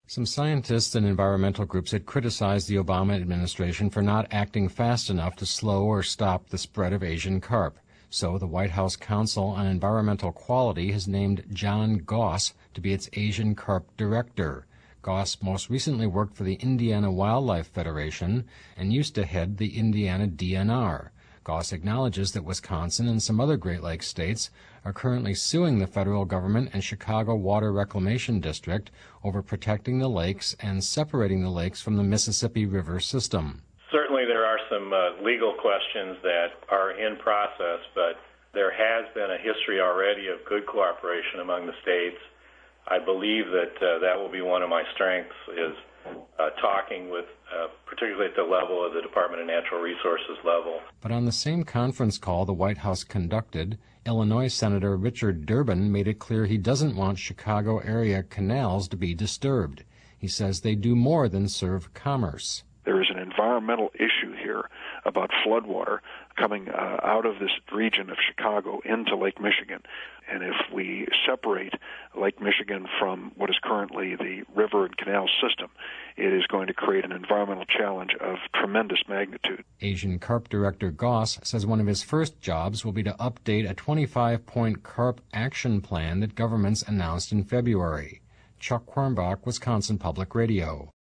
Some scientists and environmental groups had criticized the Obama administration for not acting fast enough to slow or stop the spread of Asian carp. So the White House Council on Environmental Quality has named John Goss to be its Asian carp director. Goss most recently worked for the Indiana Wildlife Federation and used to head the Indiana DNR. Goss acknowledges that Wisconsin and some other Great Lakes states are currently suing the federal government and Chicago Water Reclamation District over protecting the lakes and separating the lakes from the Mississippi River system. Certainly there are some legal questions that are in process, but there has been a history already of good cooperation among the states. I believe that that will be one of my strengths, is talking with, particularly at the level of the Department of Natural Resources level. But on the same conference call the White House conducted, Illinois Senator Richard Durbin made it clear he doesn't want Chicago area canals to be disturbed. He says they do more than serve commerce. There is an environmental issue here about floodwater coming out of this region of Chicago into Lake Michigan. And if we separate Lake Michigan from what is currently the river and canal system, it is going to create an environmental challenge of tremendous magnitude. Asian Carp Director Goss says one of his first jobs will be to update a 25-point carp action plan that governments announced in February. Chuck Quirmbach, Wisconsin Public Radio.